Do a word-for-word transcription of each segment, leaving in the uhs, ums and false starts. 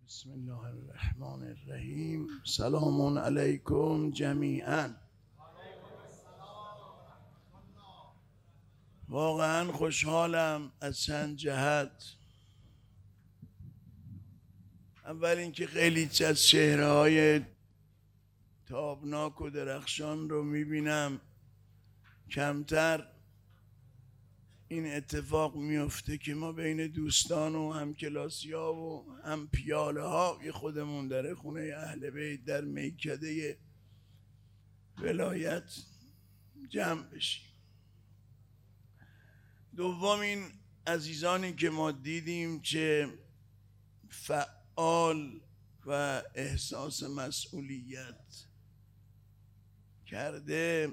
بسم الله الرحمن الرحیم. سلام علیکم جمیعا. واقعا خوشحالم از چند جهت. اول اینکه خیلی از چهره های تابناک و درخشان رو میبینم. کمتر این اتفاق میفته که ما بین دوستان و همکلاسی ها و هم پیاله های خودمون در خونه اهل بیت در میکده ولایت جمع بشیم. دوم این عزیزانی که ما دیدیم چه فعال و احساس مسئولیت کرده،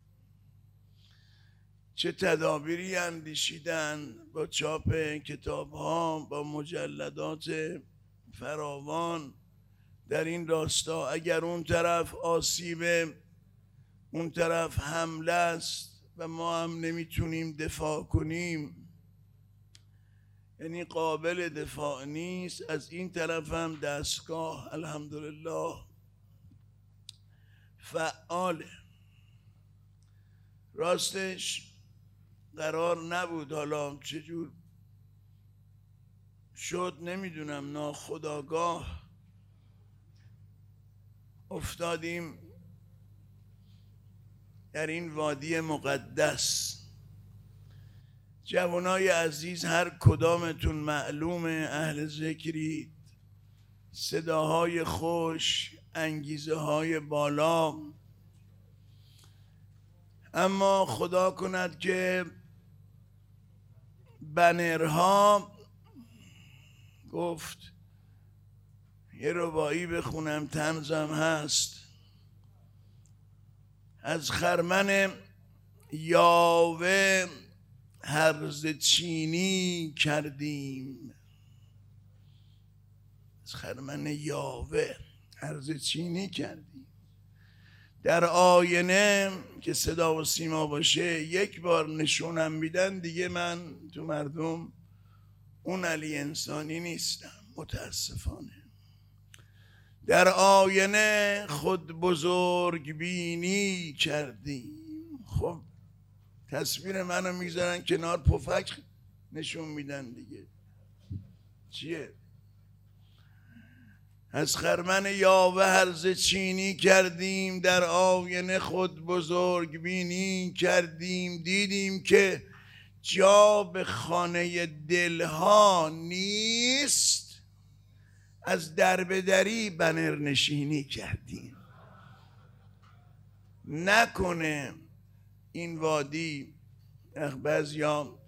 چه تدابیری اندیشیدن با چاپ کتاب ها، با مجلدات فراوان در این راستا. اگر اون طرف آسیب، اون طرف حمله است و ما هم نمیتونیم دفاع کنیم، یعنی قابل دفاع نیست، از این طرف هم دستگاه الحمدلله فعاله. راستش قرار نبود، حالا چجور شد نمیدونم، ناخودآگاه افتادیم در این وادی مقدس. جوانای عزیز، هر کدامتون معلوم اهل ذکرید، صداهای خوش، انگیزه های بالا، اما خدا کند که بنرها، گفت یه ربایی بخونم طنزم هست، از خرمن یاوه هرزه چینی کردیم. از خرمن یاوه هرزه چینی کردیم. در آینه که صدا و سیما باشه یک بار نشونم میدن دیگه من تو مردم اون علی انسانی نیستم متاسفانه. در آینه خود بزرگ بینی کردیم. خب تصویر منو میذارن کنار، پفک نشون میدن دیگه، چیه؟ از خرمن یاوه هرزه چینی کردیم، در آینه خود بزرگ بینی کردیم. دیدیم که جا به خانه دلها نیست، از در به دری بنر نشینی کردیم. نکنه این وادی، بعضیا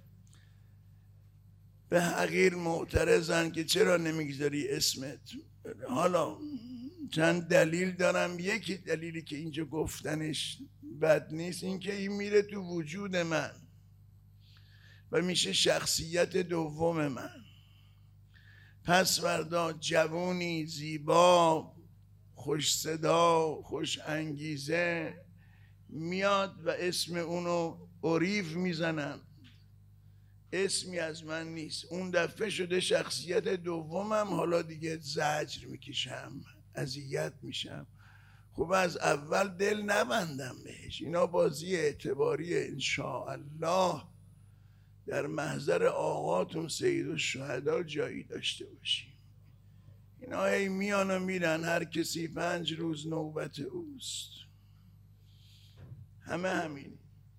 به حقیر معترضن که چرا نمیگذاری اسمت. حالا چند دلیل دارم. یکی دلیلی که اینجا گفتنش بد نیست، این که این میره تو وجود من و میشه شخصیت دوم من. پس فردا جوونی زیبا، خوش صدا، خوش انگیزه میاد و اسم اونو اوریو میزنن، اسمی از من نیست. اون دفعه شده شخصیت دومم، حالا دیگه زجر میکشم، اذیت میشم. خب از اول دل نبندم بهش. اینا بازی اعتباریه. انشاءالله در محضر آقاتون سید الشهدا جایی داشته باشیم. اینا هی میان و میرن، هر کسی پنج روز نوبت اوست. همه همین.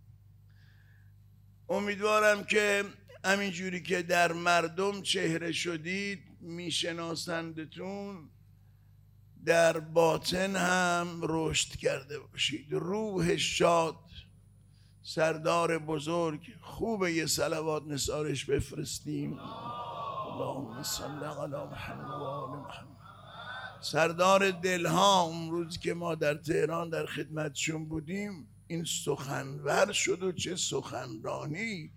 امیدوارم که همینجوری که در مردم چهره شدید میشناسندتون، در باطن هم رشد کرده باشید. روح شاد، سردار بزرگ، خوبه یه صلوات نثارش بفرستیم. اللهم صل علی محمد و آل محمد. سردار دلها، اون روز که ما در تهران در خدمتشون بودیم، این سخنور شد و چه سخنرانی.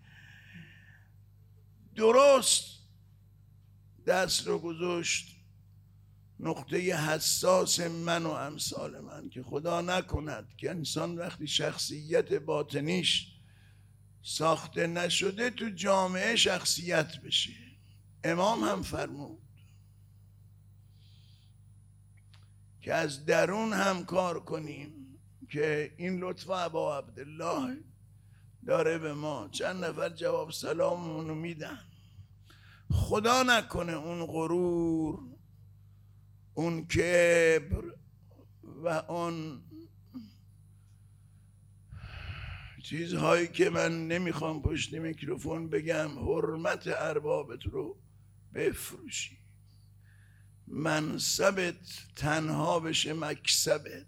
درست دست رو گذاشت نقطه حساس من و امثال من، که خدا نکند که انسان وقتی شخصیت باطنیش ساخته نشده تو جامعه شخصیت بشه. امام هم فرمود که از درون هم کار کنیم که این لطف ابا عبدالله داره به ما. چند نفر جواب سلاممونو میدن. خدا نکنه اون غرور، اون کبر و اون چیزهایی که من نمیخوام پشت میکروفون بگم، حرمت اربابت رو بفروشی، منصبت تنها بشه مکسبت.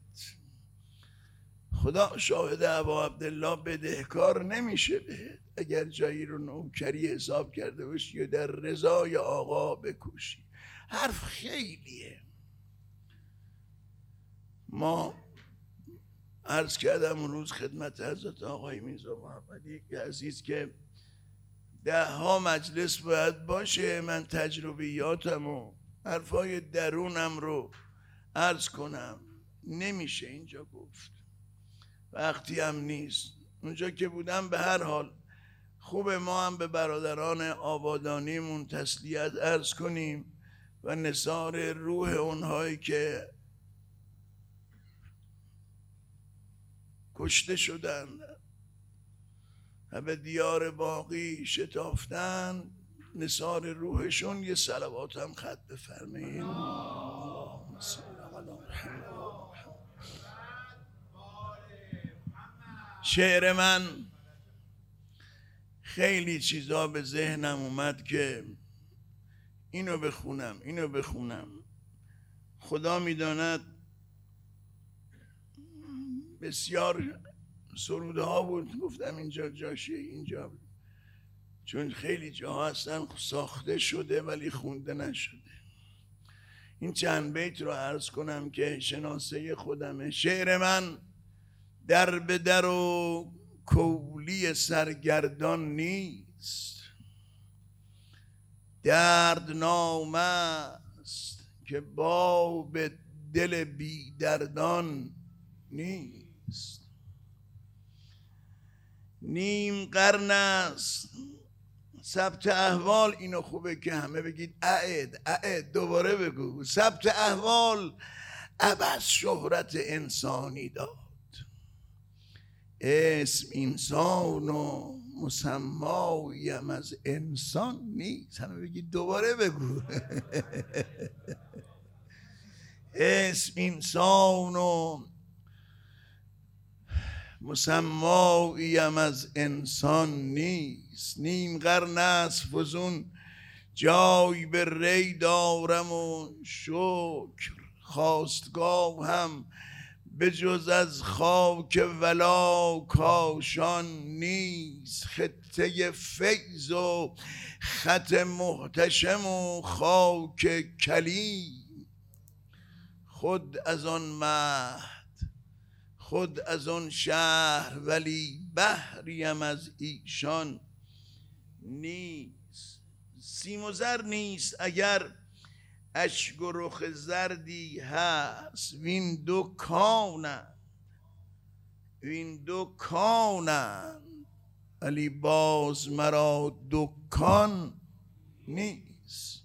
خدا شاهد ابا عبدالله بدهکار نمیشه بهت اگر جایی رو نوکری حساب کرده باشی یا در رضای آقا بکوشی. حرف خیلیه. ما عرض کردم اون روز خدمت حضرت آقای میرزا محمدی عزیز که ده ها مجلس باید باشه من تجربیاتم و حرفای درونم رو عرض کنم، نمیشه اینجا گفت، وقتی هم نیست. اونجا که بودم به هر حال خوب ما هم به برادران آبادانیمون تسلیت عرض کنیم و نثار روح اونهایی که کشته شدن و به دیار باقی شتافتن، نثار روحشون یه صلوات هم خط بفرمایید. اللهم صل علی محمد. شعر من خیلی چیزا به ذهنم اومد که اینو بخونم اینو بخونم. خدا میداند بسیار سروده ها بود، گفتم اینجا جاشه، اینجا چون خیلی جاها هستن ساخته شده ولی خونده نشده. این چند بیت رو عرض کنم که شناسه خودمه. شعر من در به در و کولی سرگردان نیست، درد نامه است که باب دل بی دردان نیست. نیم قرن است ثبت احوال، اینو خوبه که همه بگید اعد اعد دوباره بگو. ثبت احوال عبث شهرت انسانی داد، اسم انسان و مسمایم از انسان نیست. همه بگید دوباره بگو. اسم انسان و مسمایم از انسان نیست. نیم قرن است فزون جای به ری دارم و شکر خواستگاه هم به جز از خاک ولا کاشان نیست. خطه فیض و خط محتشم و خاک کلیم، خود از آن مهد خود از آن شهر ولی بحریم از ایشان نیست. سیم و زر نیست اگر اشک و رخ زردی هست، وین دو کانند وین دو کانند ولی باز مرا دکان نیست.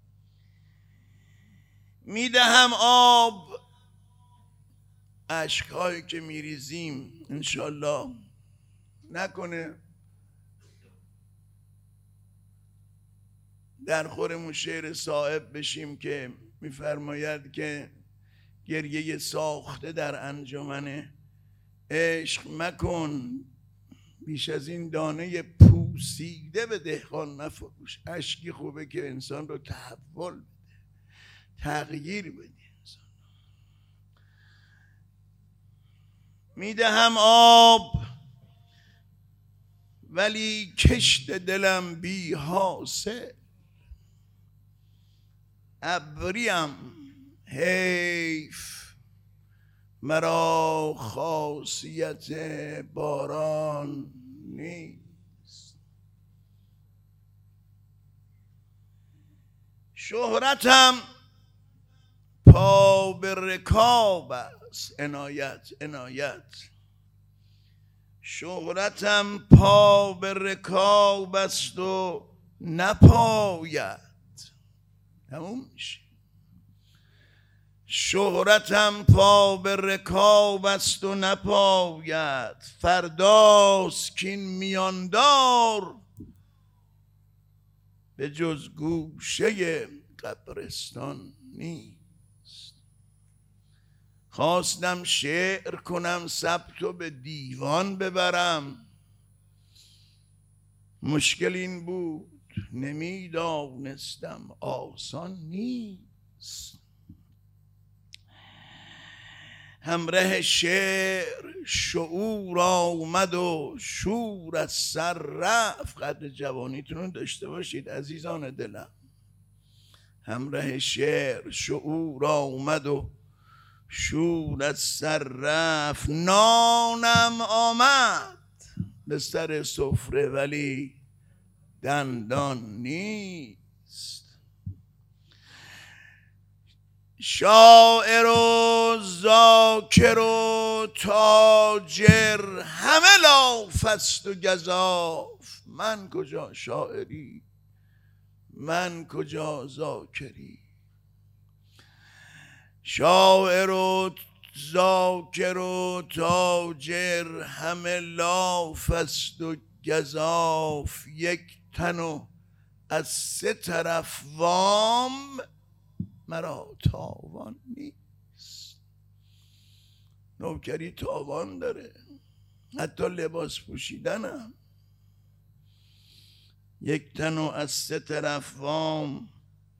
میدهم آب اشکهایی که میریزیم انشالله نکنه در خورمون شعر صاحب بشیم که میفرماید که گریه ساخته در انجمن عشق مکن، بیش از این دانه پوسیده به دهقان مفروش. اشکی خوبه که انسان رو تحول بده، تغییر بده. میدهم آب ولی کشت دلم بی حاصل، ابریم حیف مرا خاصیت باران نیست. شهرتم پا به رکاب است، عنایت عنایت شهرتم پا به رکاب است و نپاید، تموم میشه. شهرتم پا به رکاب است و نپاید، فرداست کین میاندار به جز گوشه قبرستان نیست. خواستم شعر کنم ثبت و به دیوان ببرم، مشکل این بود نمیدانستم آسان نیست. همراه شعر شعور آمد و شور از سر رفت. قدر جوانیتون رو داشته باشید عزیزان دلم. همراه شعر شعور آمد و شور از سر رفت، نانم آمد به سر سفره ولی دندان نیست. شاعر و ذاکر و تاجر همه لاف است و گزاف، من کجا شاعری من کجا ذاکری. شاعر و ذاکر و تاجر همه لاف است و گزاف، یک تن و از سه طرف وام مرا تاوان نیست. نوکری تاوان داره، حتی لباس پوشیدنم. یک تن و از سه طرف وام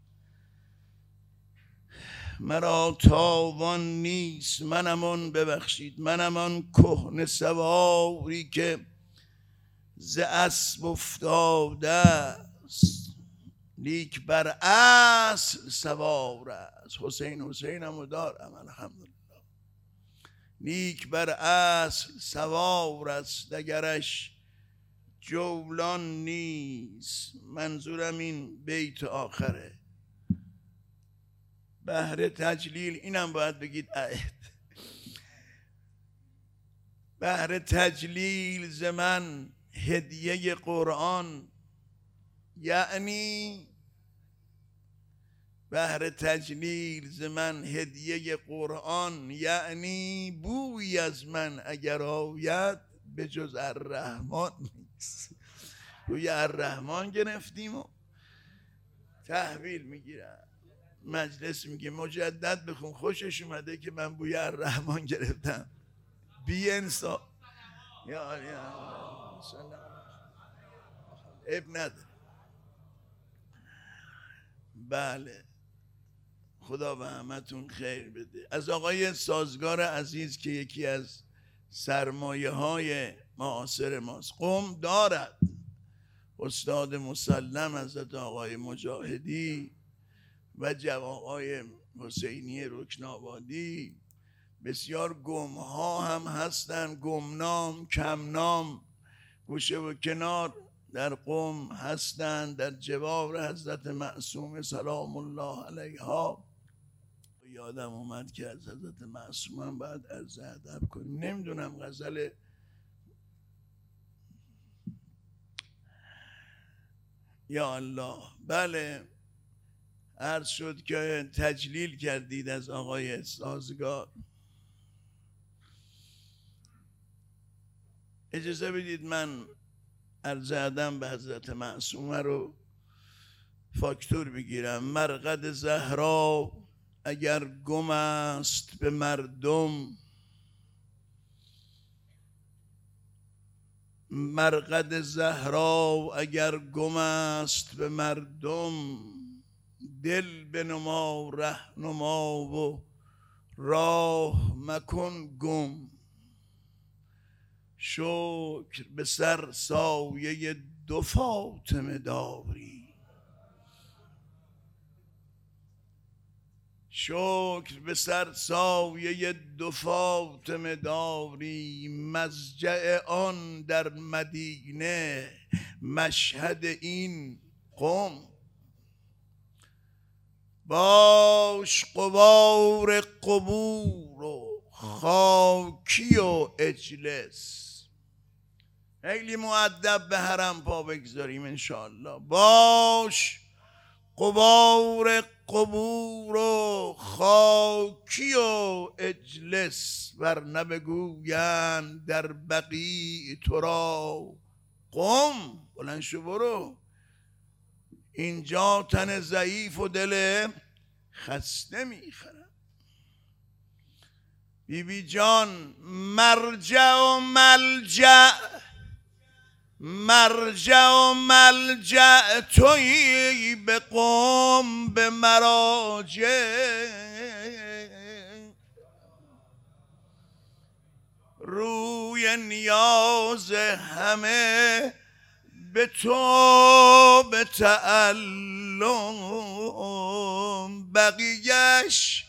مرا تاوان نیست. منم آن ببخشید منم آن کهنه سواری که ز اسب افتاده است، لیک بر اصل سوار است. حسین حسینم رو دارم الحمدلله. لیک بر اصل سوار است اگرش جولان نیست. منظورم این بیت آخره. بهر تجلیل اینم باید بگید عهد. بهر تجلیل ز من هدیه قرآن، یعنی بهر تجلیل ز من هدیه قرآن، یعنی بوی از من اگر آید به جز الرحمن نیست. بوی الرحمن گرفتیم و تحویل میگیرن. مجلس میگه مجدد بخون، خوشش اومده که من بوی الرحمن گرفتم. بی انصاف. یا یا اب نداره. بله خدا به همتون خیر بده. از آقای سازگار عزیز که یکی از سرمایه های معاصر ماست، قم دارد استاد مسلم حضرت آقای مجاهدی و جوانهای حسینی رکنابادی. بسیار گم ها هم هستن، گمنام کمنام گوشه و کنار در قم هستند، در جوار حضرت معصوم سلام الله علیها. یادم اومد که از حضرت معصوم هم باید عرض ادب کنیم. نمیدونم غزل یا الله. بله عرض شد که تجلیل کردید از آقای سازگار. اجازه بدید من عرض ادب به حضرت معصومه رو فاکتور بگیرم. مرقد زهرا اگر گم است به مردم، مرقد زهرا اگر گم است به مردم، دل بنما رهنما و راه مکن گم. شکر به سر سایه دو فاطمه داری، شکر به سر سایه دو فاطمه داری. مضجع آن در مدینه مشهد این قم. باش غبار قبور و خاکی و اجلس. خیلی مؤدب به حرم پا بگذاریم انشاءالله. باش غبار قبور و خاکی و اجلس، ورنه بگویند در بقیع تو را قم. بلند شو برو، اینجا تن ضعیف و دل خسته میخرن. بی بی جان مرجع و ملجع، مرجع و ملجع تویی به قم به مراجع، روی نیاز همه به تو به تعلم، بقیهش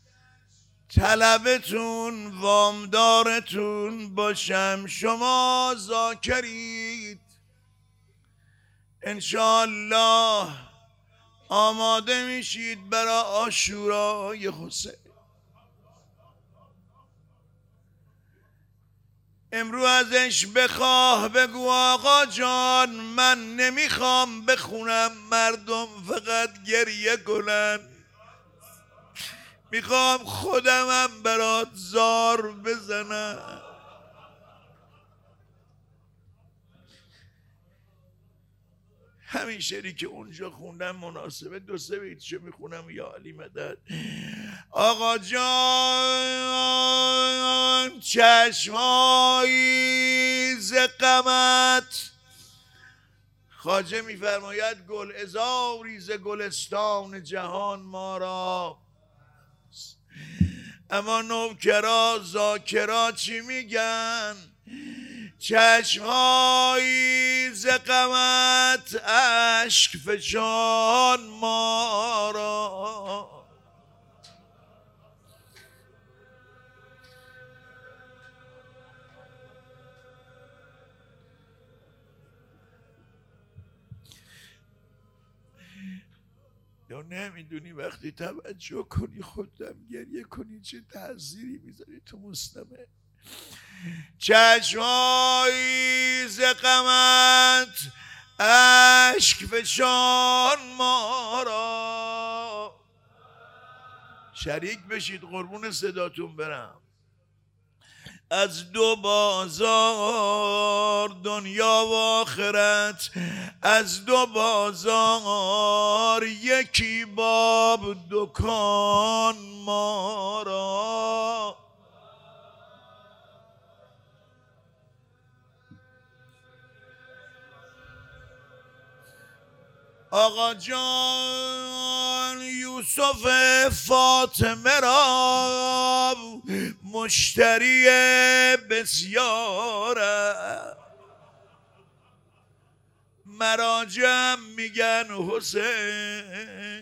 طلبتون وامدارتون باشم، شما ذاکرید. انشاءالله آماده میشید برای عاشورای حسین. امرو ازش بخواه بگو آقا جان من نمیخوام بخونم مردم فقط گریه کنن، میخوام خودمم برات زار بزنم. همین شعری که اونجا خوندم مناسبه، دو سه بیتشو میخونم. یا علی مدد. آقا جان چشمایی ز غمت، خواجه میفرماید گل عذاری ز گلستان جهان ما را، اما نوکرا ذاکرا چی میگن؟ چشمایی ز غمت اشک فشان ما را، یا نمیدونی وقتی توجه کنی خودم گریه کنی چه تأثیری میذاری تو مستمع. چشمایی ز غمت اشک فشان ما را، شریک بشید قربون صداتون برم. از دو بازار دنیا و آخرت، از دو بازار یکی باب دکان ما را، آقا جان یوسف فاطمه را مشتری بسیار، مراجم میگن حسین.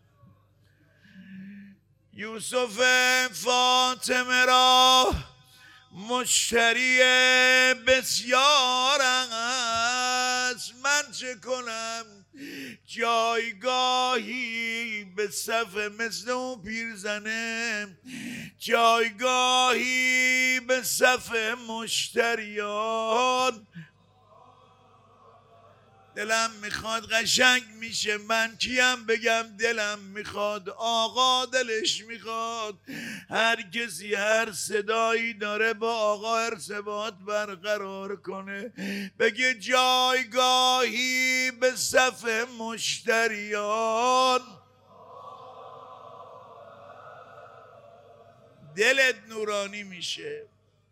یوسف فاطمه را مشتری بسیار است، من چه کنم جایگاهی به صف مثل اون پیرزنه، جایگاهی به صف مشتریان. دلم میخواد قشنگ میشه من کیم بگم دلم میخواد، آقا دلش میخواد، هر کسی هر صدایی داره با آقا ارتباط برقرار کنه، بگه جایگاهی به صف مشتریان. دلت نورانی میشه.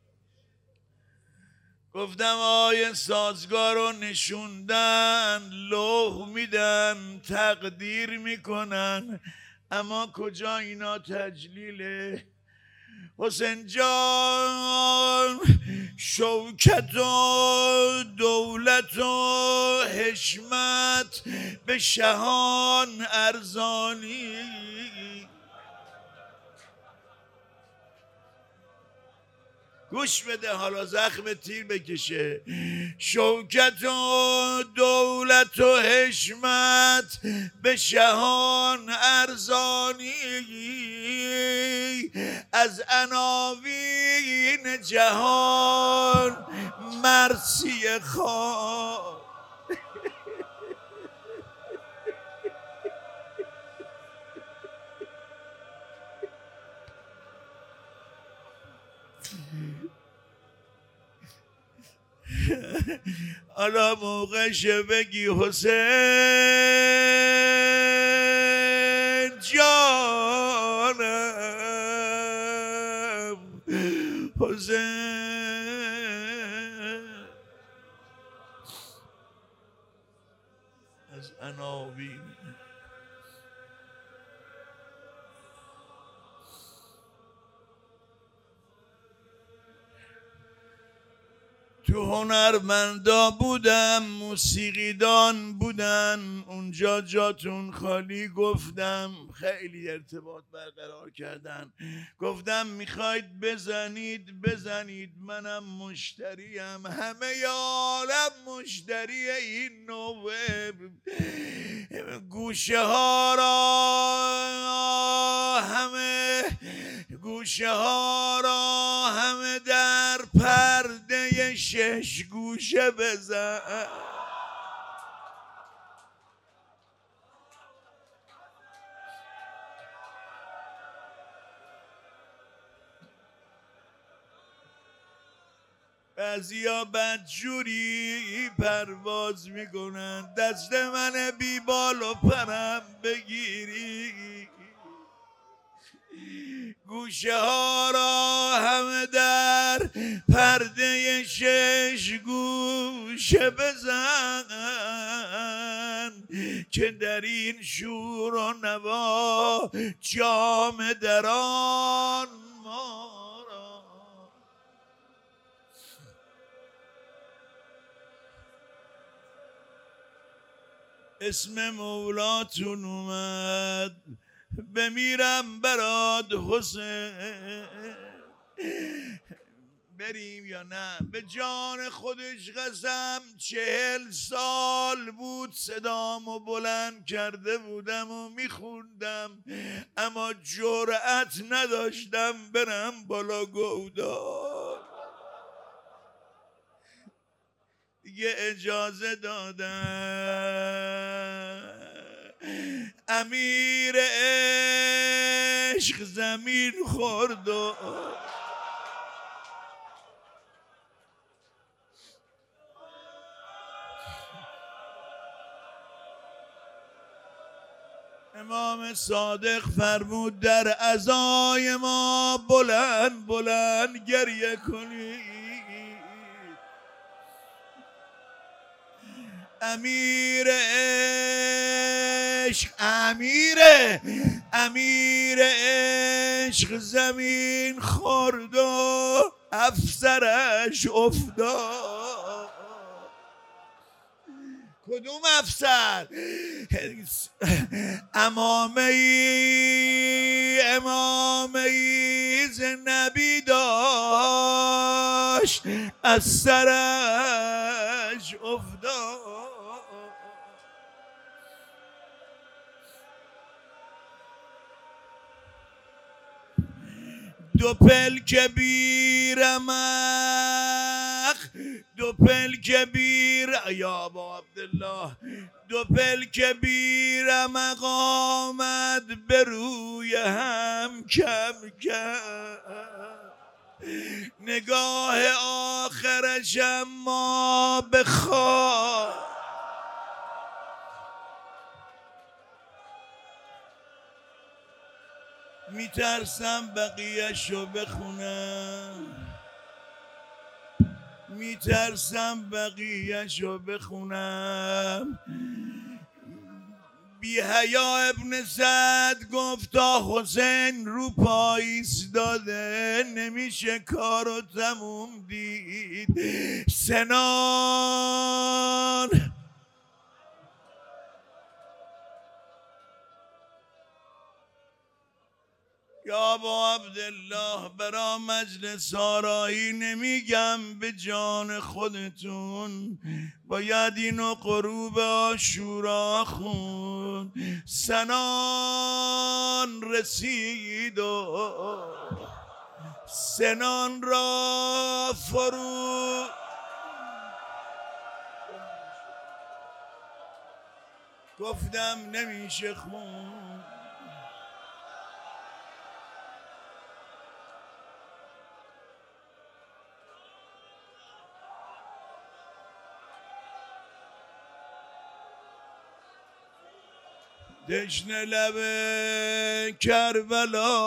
گفتم آیه سازگار رو نشوندن، لوح میدن، تقدیر میکنن، اما کجا اینا تجلیله؟ حسین جان شوکت و دولت و حشمت به شهان ارزانی، گوش بده حالا زخم تیر بکشه. شوکت و دولت و حشمت به شهان ارزانی، از عناوین جهان مرثیه خواه. حالا موقعشه بگی حسین جانم، حسین. از عناوین تو هنرمندا بودم، موسیقیدان بودن، اونجا جاتون خالی. گفتم خیلی ارتباط برقرار کردن، گفتم میخواید بزنید بزنید، منم مشتریم، همه عالم مشتری این نوه. گوشه ها را همه گوشه ها را همه در پرده شش گوشه بزن. بعضیا بدجوری پرواز میکنن، دست من بی بال و پرم بگیری. گوشه ها را همه در پرده شش گوشه بزن، که در این شور و نوا جام دران ما را. اسم مولاتون اومد، بمیرم برات حسین. بریم یا نه؟ به جان خودش قسم چهل سال بود صدامو بلند کرده بودم و میخوندم، اما جرأت نداشتم برم بالا گودار. دیگه اجازه دادم امیر عشق زمین خورد و امام صادق فرمود در عزای ما بلند بلند گریه کنید. امیر عشق امیر امیر عشق زمین خورد و افسرش افتاد. کدوم افسر؟ امامه ای امامه ای نبی داشت از سرش افتاد. دو پلک بیرمق دو پلک بیر یا ابا عبدالله دو پلک بیرمق آمد به روی هم کم کم، نگاه آخرش اما به خواب. میترسم بقیه‌شو بخونم میترسم بقیه‌شو بخونم. بی حیا ابن سعد گفت تا حسین رو پای ایستاده نمیشه کارو تموم دید. سنان یا ابا عبدالله برا مجلس آرایی نمیگم به جان خودتون، باید اینو غروب عاشورا خون. سنان رسید و سنان را فرو گفتم نمیشه خون. تشنه لب کربلا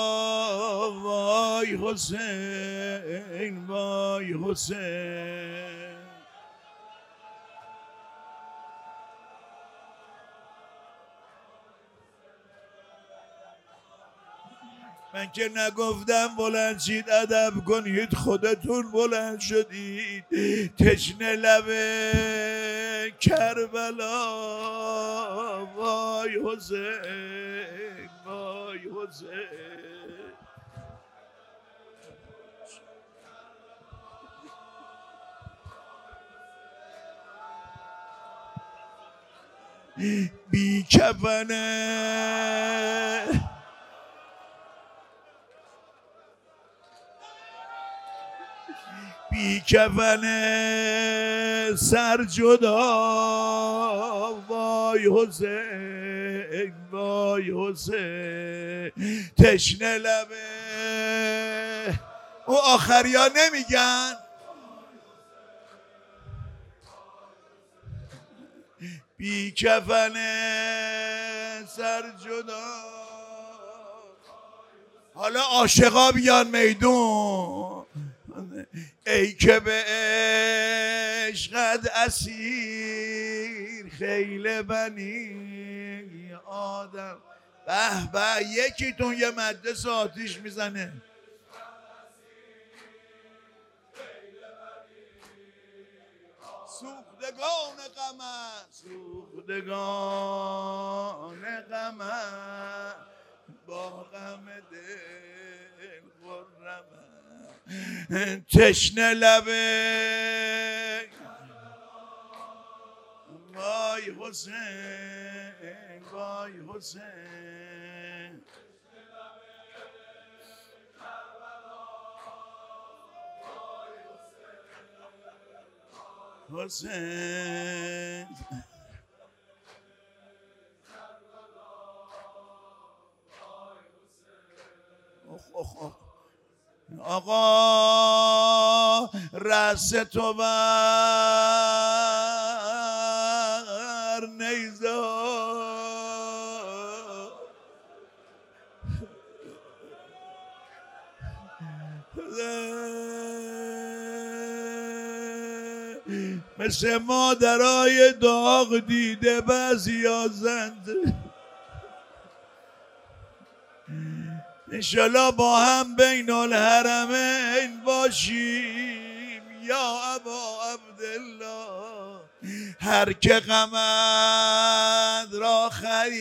وای حسین وای حسین. من که نگفتم بلند شید ادب کنید، خودتون بلند شدید. تشنه لب کربلا وای حسین وای حسین. بی کفنه بی کفنه سر جدا وای حسین وای حسین. تشنه لبه او آخری ها نمیگن بی کفنه سر جدا. حالا عاشقا بیان میدون. ای که به عشقت اسیر خیل بنی آدم. به به یکیتون یه مجلس آتیش میزنه. سوختگان غمم سوختگان غمم با غم دل خرمم. تشنه لبه وای حسین وای حسین. حسین آقا رأس تو بر نیزار مثل مادرای داغ دیده بعضیا زنده. انشالله با هم بین الحرمین باشیم یا ابا عبدالله. هر که غمت را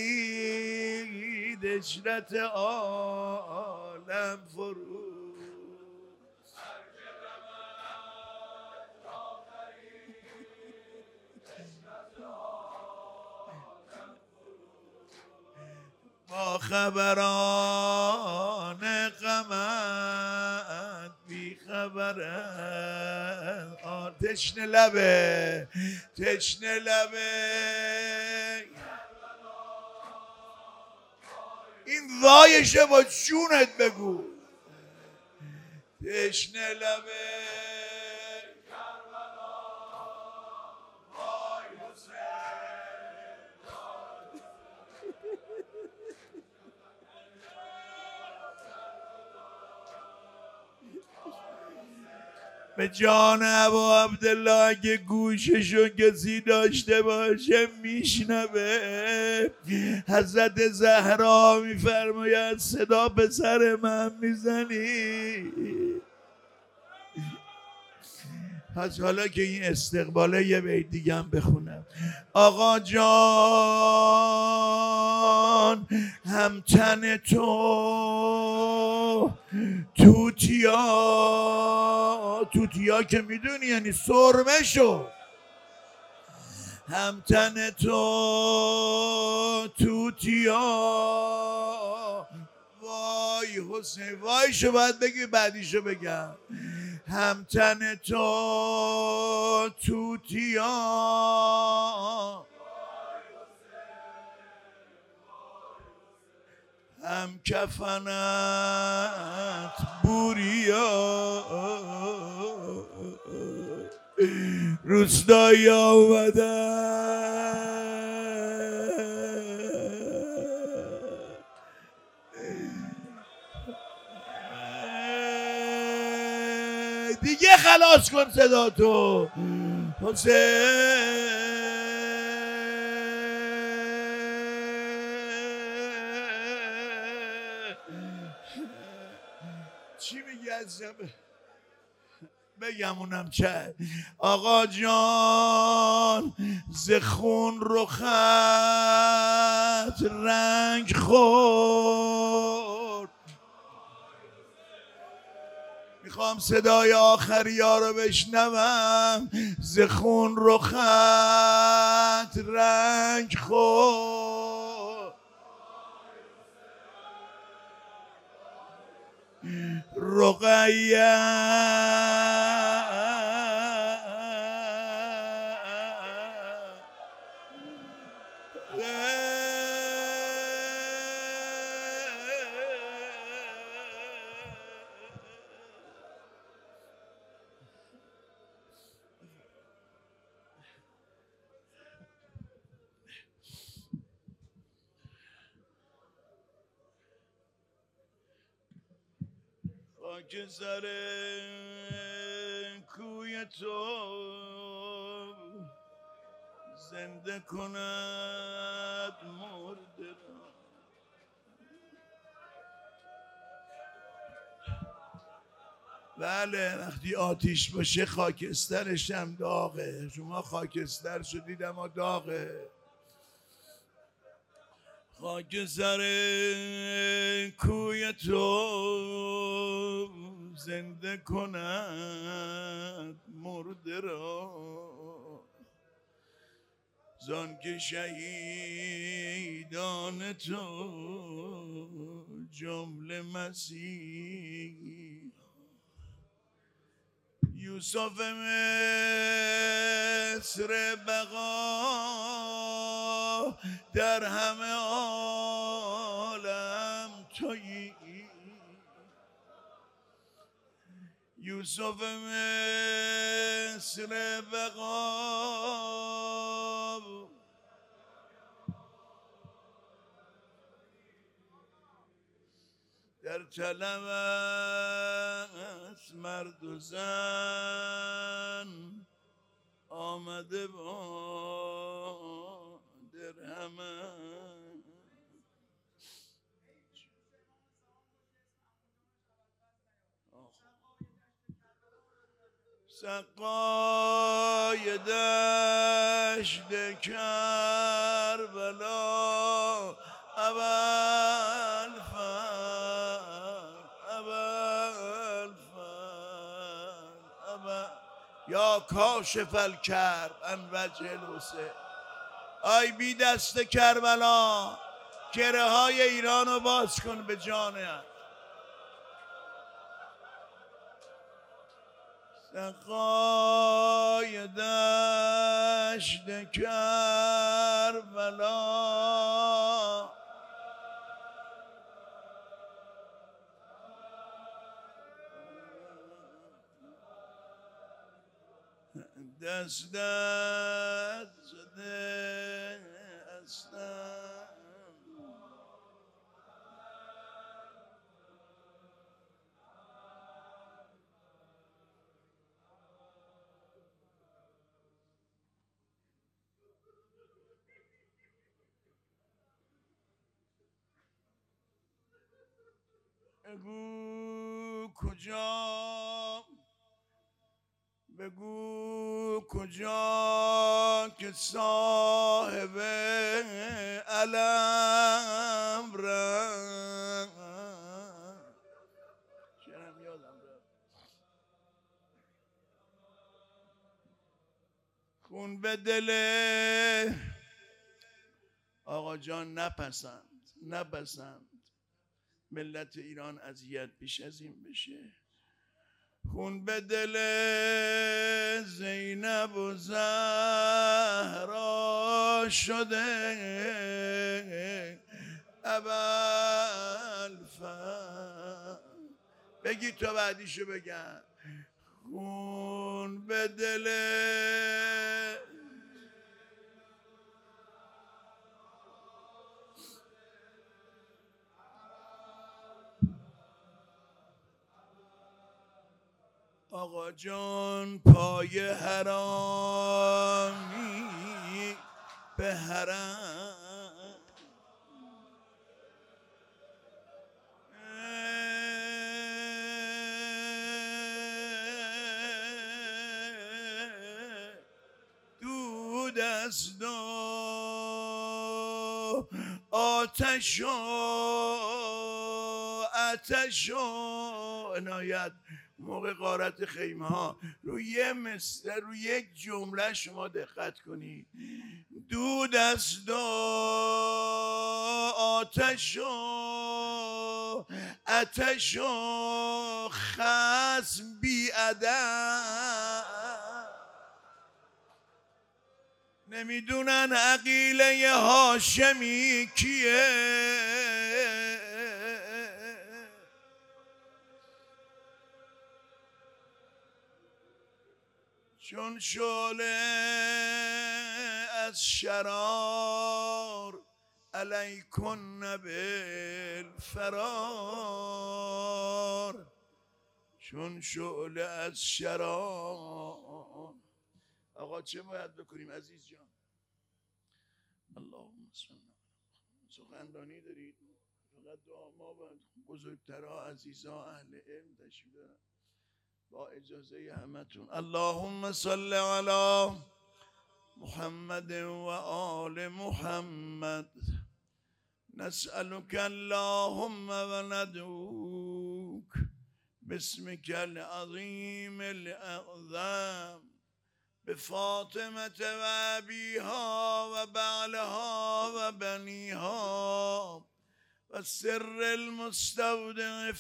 خرید عشرت عالم فرو. با خبران غمت بی خبرن. تشنه لبه تشنه لبه این وایشه با جونت بگو. تشنه لبه به جان ابا عبدالله اگه گوششو کسی داشته باشه میشنوه. حضرت زهرا میفرماید صدا به سر من میزنی. پس حالا که این استقباله یه بیت دیگه هم بخونم. آقا جان همتن تو توتیا توتیا که میدونی یعنی سرمه شو. همتن تو توتیا وای حسین. وایشو باید بگی بعدیشو بگم. همتن تو توتیا هم کفنت بوریا. روستایی آمدن خلاص کن صدا تو حسین. چی میگی از بگم اونم چه؟ آقا جان ز خون رخت رنگ خورد. میخوام صدای آخری ها رو بشنوم. ز خون رخت رنگ خورد، رقیه خاک سر کوی تو زنده کند مرده را. بله وقتی آتیش باشه خاکسترش هم داغه. شما خاکستر شدید اما داغه. خاک سر کوی تو زنده کند مرده را. زان که شهیدان تو جمله مسیح. یوسف مصر بقا در همه عالم تویی. یوسف مصر بقا در طلب از مرد و زن آمده با درهمن. سقای دشت کربلا ابوالفضل ابوالفضل ابوالفضل یا کاشف الکرب عن وجه الحسین. آی بی دست کربلا گره های ایران رو باز کن به جان. سقای دشت کربلا دست دست شده هستم. بگو کجا بگو کجا که صاحب علم رفت. چرم یادم رفت. خون به دل آقا جان نپسند نپسند ملت ایران اذیت بیش از این بشه. خون به دل زینب و زهرا شده ابوالفضل. بگی تو بعدیشو بگن. خون به دل آقا جان پای حرامی به حرم دود از دو آتش و آتش و عنایت موقع غارت خیمه ها روی یه مثل روی یک جمله شما دقت کنید. دود از دو آتش و آتش و خصم بی ادب نمیدونن عقیله هاشمی کیه. چون شعله از شرار علیکن بالفرار چون شعله از شرار. آقا چه باید بکنیم عزیز جان؟ اللهم صل سخنرانی دارید فقط دعا ما باید بزرگترها عزیزا اهل علم تشریف دارن با اجازه همتون. اللهم صل علی محمد و آل محمد نسألك اللهم و ندعوك باسمك العظیم الاعظم بفاطمة و ابیها و بعلها و بنیها و سر المستودع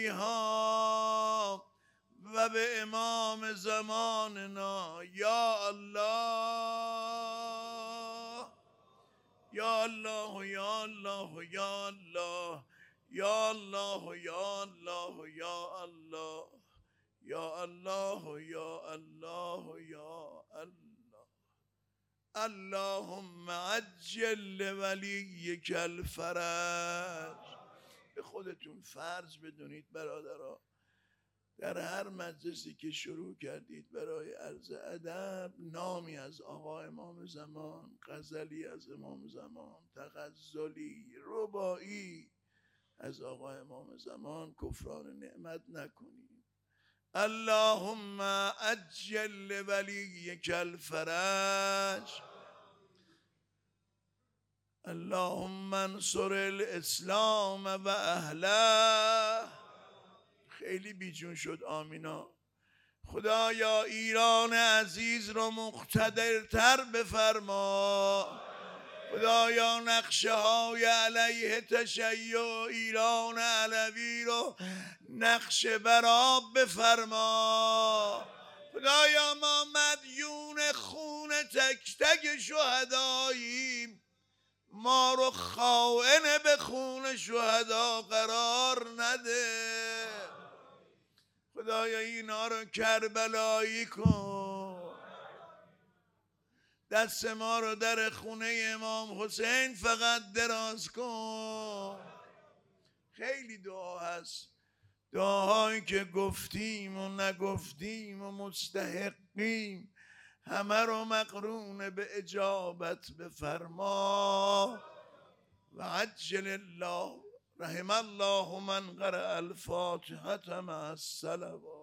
فیها و به امام زماننا یا الله یا الله یا الله یا الله یا الله یا الله یا الله یا الله یا الله یا الله. اللهم عجل ولیک الفرج. به خودتون فرض بدونید برادرها در هر مجلسی که شروع کردید برای عرض ادب نامی از آقا امام زمان، غزلی از امام زمان، تغزلی، رباعی از آقا امام زمان کفران نعمت نکنید. اللهم عجل ولیک الفرج. اللهم انصر الاسلام و اهله. خیلی بیجون شد آمینا. خدایا ایران عزیز رو مقتدرتر بفرما. خدایا نقشه های علیه تشیع ایران علوی رو نقشه براب بفرما. خدایا ما مدیون خون تک تک شهداییم، ما رو خائن به خون شهدا قرار نده. خدایا اینا رو کربلایی کن. دست ما رو در خونه امام حسین فقط دراز کن. خیلی دعا هست، دعاهایی که گفتیم و نگفتیم و مستحقیم همه رو مقرون به اجابت بفرما. و عجل الله رحم الله من قرأ الفاتحة مع الصلوات.